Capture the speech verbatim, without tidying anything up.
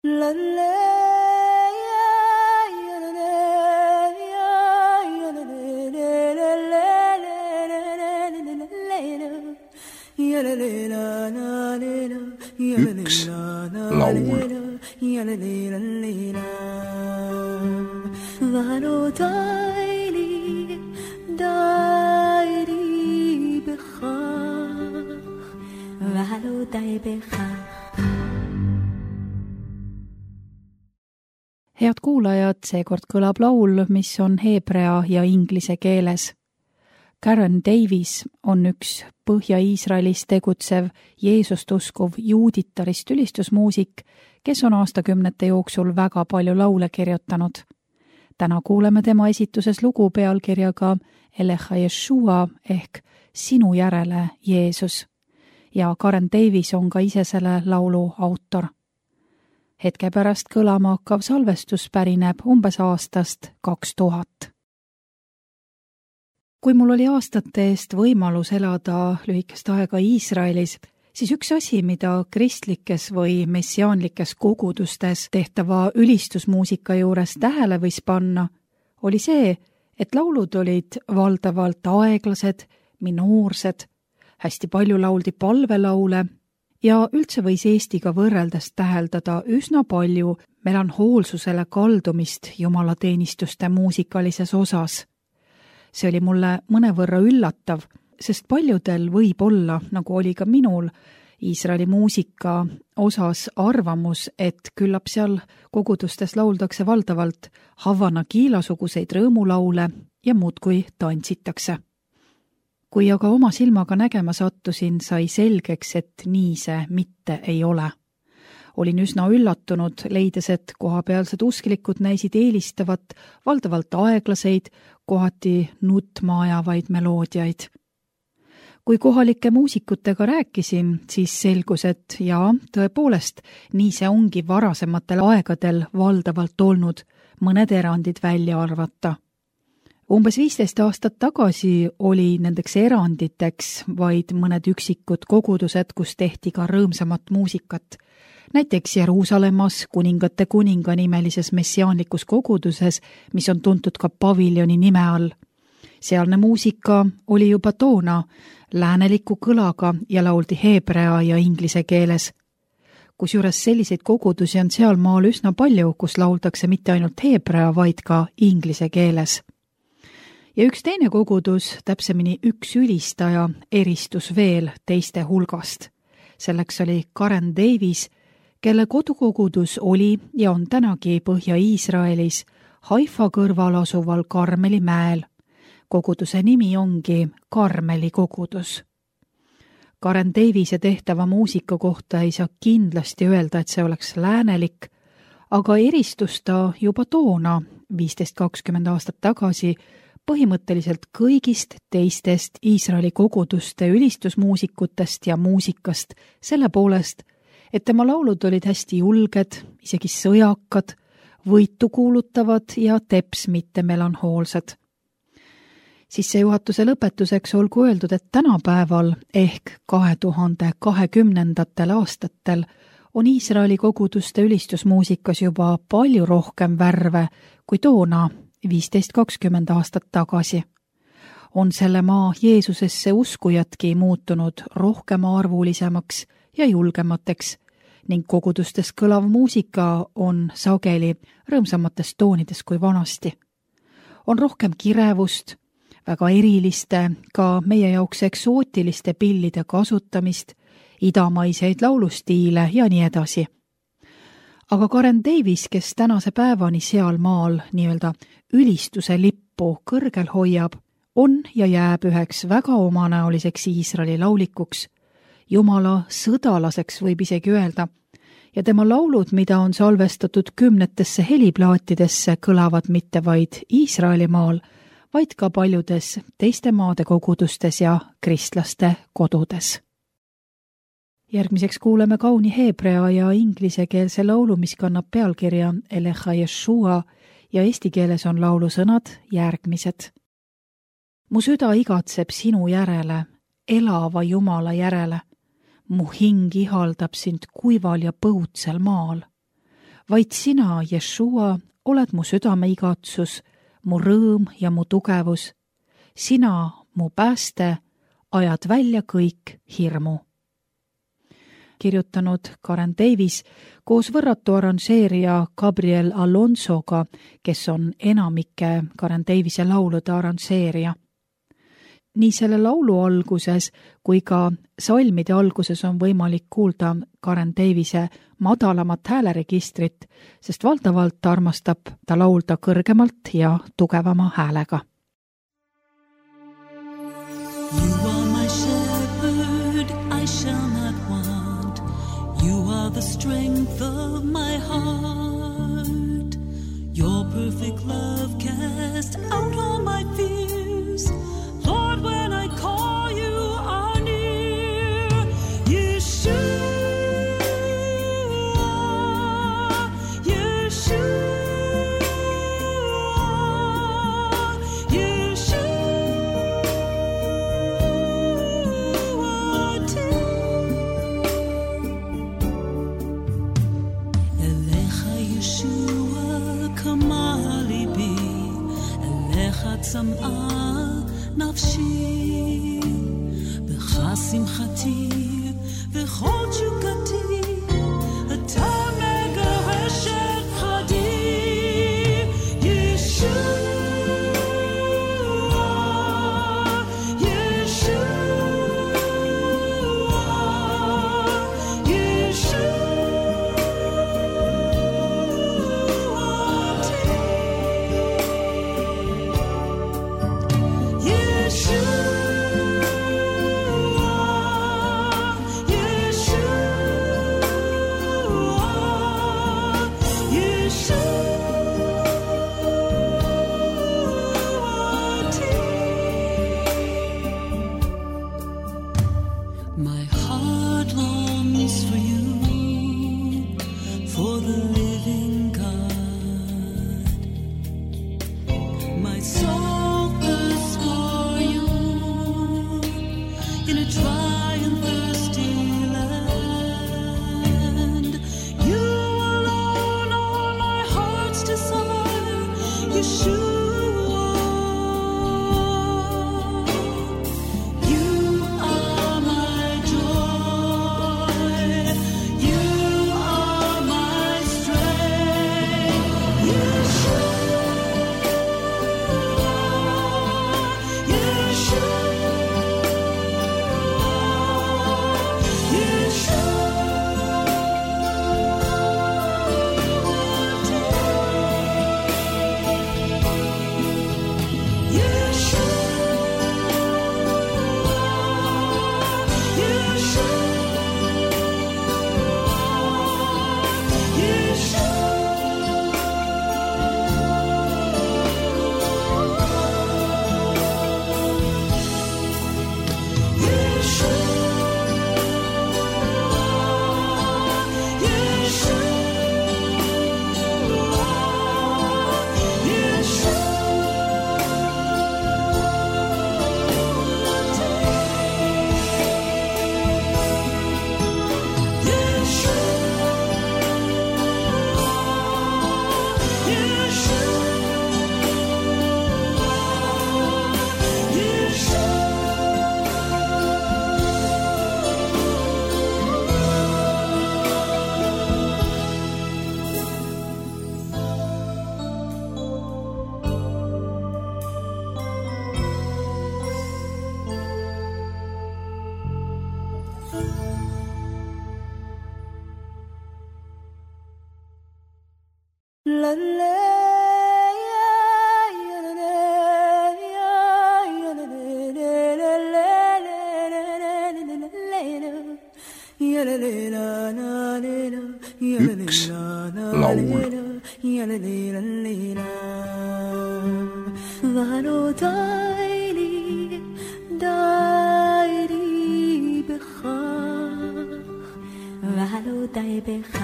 Üks laul. Head kuulajad, seekord kõlab laul, mis on heebrea ja inglise keeles. Karen Davis on üks Põhja-Iisraelis tegutsev Jeesust uskuv juuditarist ülistusmuusik, kes on aastakümnete jooksul väga palju laule kirjutanud. Täna kuuleme tema esituses lugu pealkirjaga Elecha Yeshua ehk Sinu järele Jeesus. Ja Karen Davis on ka ise selle laulu autor. Hetke pärast kõlama hakkav salvestus pärineb umbes aastast kaks tuhat. Kui mul oli aastate eest võimalus elada lühikest aega Iisraelis, siis üks asi, mida kristlikes või messiaanlikes kogudustes tehtava ülistusmuusika juures tähele võis panna, oli see, et laulud olid valdavalt aeglased, minoorsed, hästi palju lauldi palvelaule ja üldse võis Eestiga võrreldes täheldada üsna palju melanhoolsusele kaldumist jumalateenistuste muusikalises osas. See oli mulle mõnevõrra üllatav, sest paljudel võib olla, nagu oli ka minul, Iisraeli muusika osas arvamus, et küllap seal kogudustes lauldakse valdavalt Havana kiilasuguseid rõõmulaule ja muudkui tantsitakse. Kui aga oma silmaga nägema sattusin, sai selgeks, et nii see mitte ei ole. Olin üsna üllatunud, leides, et kohapealsed usklikud näisid eelistavat valdavalt aeglaseid, kohati nutma ajavaid meloodiaid. Kui kohalike muusikutega rääkisin, siis selgus, et jaa, tõepoolest, nii see ongi varasematel aegadel valdavalt olnud, mõned erandid välja arvata. Umbes viisteist aastat tagasi oli nendeks eranditeks vaid mõned üksikud kogudused, kus tehti ka rõõmsamat muusikat. Näiteks Jeruusalemmas kuningate kuninga nimelises messiaanlikus koguduses, mis on tuntud ka paviljoni nime all. Sealne muusika oli juba toona lääneliku kõlaga ja lauldi heebrea ja inglise keeles. Kusjuures selliseid kogudusi on seal maal üsna palju, kus lauldakse mitte ainult heebrea, vaid ka inglise keeles. Ja üks teine kogudus, täpsemini üks ülistaja, eristus veel teiste hulgast. Selleks oli Karen Davis, kelle kodukogudus oli ja on tänagi Põhja-Iisraelis Haifa kõrval asuval Karmeli mäel. Koguduse nimi ongi Karmeli kogudus. Karen Davise tehtava muusika kohta ei saa kindlasti öelda, et see oleks läänelik, aga eristus ta juba toona, viisteist kakskümmend aastat tagasi, põhimõtteliselt kõigist teistest Iisraeli koguduste ülistusmuusikutest ja muusikast selle poolest, et tema laulud olid hästi julged, isegi sõjakad, võitu kuulutavad ja teps mitte melanhoolsed. Sissejuhatuse lõpetuseks olgu öeldud, et tänapäeval ehk kahe tuhande kahekümnendatel aastatel on Iisraeli koguduste ülistusmuusikas juba palju rohkem värve kui toona viisteist kakskümmend aastat tagasi. On selle maa Jeesusesse uskujatki muutunud rohkem arvulisemaks ja julgemateks ning kogudustes kõlav muusika on sageli rõõmsamates toonides kui vanasti. On rohkem kirevust, väga eriliste, ka meie jaoks eksootiliste pillide kasutamist, idamaiseid laulustiile ja nii edasi. Aga Karen Davis, kes tänase päevani seal maal nii-öelda ülistuse lippu kõrgel hoiab, on ja jääb üheks väga omanäoliseks Iisraeli laulikuks, Jumala sõdalaseks võib isegi öelda, ja tema laulud, mida on salvestatud kümnetesse heliplaatidesse, kõlavad mitte vaid Iisraeli maal, vaid ka paljudes teiste maade kogudustes ja kristlaste kodudes. Järgmiseks kuuleme kauni heebrea ja inglisekeelse laulu, mis kannab pealkirja Elecha Yeshua ja eesti keeles on laulu sõnad järgmised. Mu süda igatseb sinu järele, elava Jumala järele. Mu hing ihaldab sind kuival ja põutsel maal. vaid sina, Jeshua, oled mu südame igatsus, mu rõõm ja mu tugevus. Sina, mu pääste, ajad välja kõik hirmu. Kirjutanud Karen Davis koos võrratu arranžeerija Gabriel Alonsoga, kes on enamike Karen Davise laulude arranžeerija. Nii selle laulu alguses kui ka salmide alguses on võimalik kuulda Karen Davise madalamat hääleregistrit, sest valdavalt armastab ta laulda kõrgemalt ja tugevama häälega. You are my shepherd, I shall not want. You are the strength of my heart. Your perfect love cast out all my fears. Lord, when I call, you are near. Yeshua, Yeshua, Yeshua, Elecha Yeshua kama libi, Elecha tzam'a נפשי, בך שמחתי וכל תשוקתי, אתה מגרש את פחדי. ישוע, ישוע, üks laul. ולא די לי, די לי בכך, ולא די בכך.